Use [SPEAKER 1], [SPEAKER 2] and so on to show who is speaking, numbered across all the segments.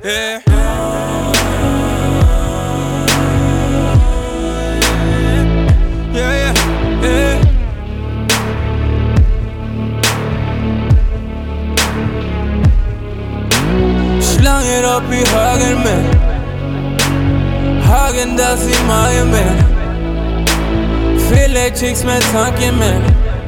[SPEAKER 1] Yeah. Yeah, yeah. Slanger opp i hagen min. Hagen der i magen min. Fyller chicks med tanken min.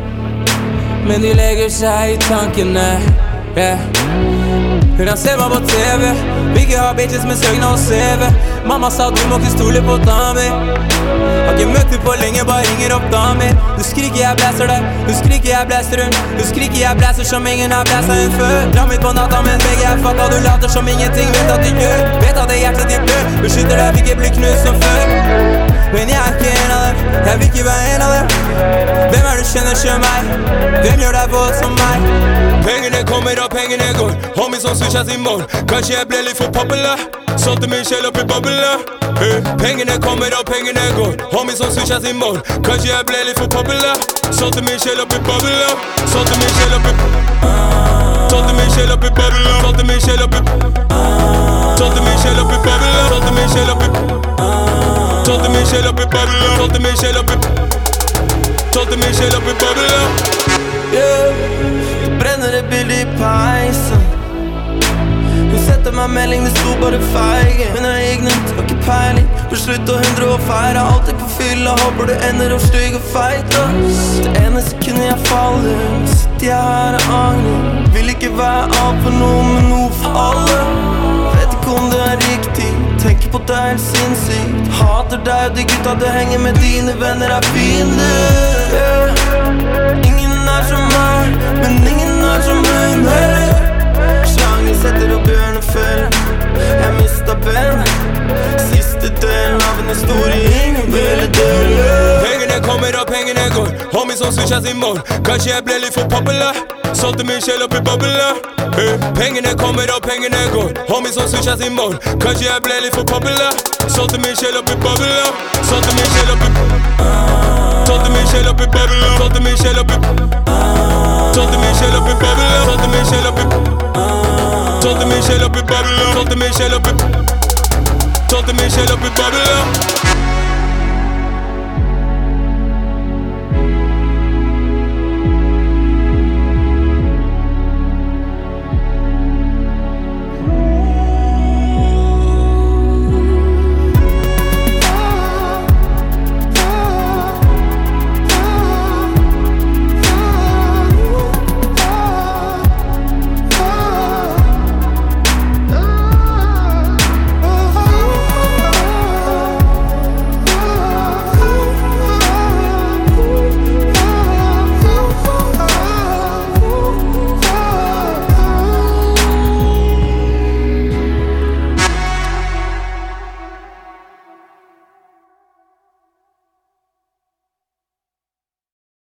[SPEAKER 1] Men de legger seg i tankene. Yeah. Hun ser meg på TV. Vi ikke har bitches med søgner og CV. Mamma sa du må ikke stole på damer. Har ikke møtt du på lenge, bare ringer opp damer. Du skriker jeg blæser deg, du skriker jeg blæser hun. Du skriker jeg blæser som ingen har blæset hun før. Dra midt på natta mens begge er fucka. Du later som ingenting, vet at de gjør. Vet at det hjertet ditt blør. Beskytter deg, vil ikke bli knust som før. Men jeg er ikke en av dem, jeg vil ikke være en av dem. Hvem er du kjenner sjø meg? Hvem gjør deg våt som meg?
[SPEAKER 2] Pengene kommer og pengene går. Homies som switches i morgen. Kanskje jeg ble litt for populær. Solgte min sjel opp i boblene. Pengene kommer og pengene går. Homies som switches i morgen. Kanskje jeg ble litt for populær. Solgte min sjel opp i boblene. Solgte min sjel opp i Solgte min sjel opp i boblene. Solgte min sjel opp i Solgte min sjel opp i boblene. Solgte min sjel opp i Solgte min sjel opp i boblene. Solgte min sjel opp i Solgte min sjel opp i boblene.
[SPEAKER 3] Det brenner et bilde i peisen. Hun setter meg melding, det sto bare feige. Men jeg ignorant, har ikke peiling. Beslutt å 100 år feire. Alltid på fylla, håper du ender opp stygg og feit. Det ene sekundet jeg faller, sitter jeg her og angrer. Vil ikke være alt for noe, men noe for alle. Vet ikke om det er riktig, tenker på deg helt sinnssykt. Hater deg og de gutta du henger med, dine venner er fiender. Ingen er som meg, men ingen er som hun heller. Slangen setter opp bjørnefell. Jeg mistet ben. Siste delen av en historie ingen ville dele.
[SPEAKER 2] Pengene kommer og pengene går. Homies som switches i morgen. Kanskje jeg ble litt for populær. Solgte min sjel opp i boblene. Pengene kommer og pengene går. Homies som switches i morgen. Kanskje jeg ble litt for populær. Solgte min sjel opp i boblene. Solgte min sjel opp i Solgte min sjel opp i boblene. Solgte min sjel opp i Solgte min sjel opp i boblene. Solgte min sjel opp i Solgte min sjel opp i boblene. Solgte min sjel opp i Solgte min sjel opp i boblene.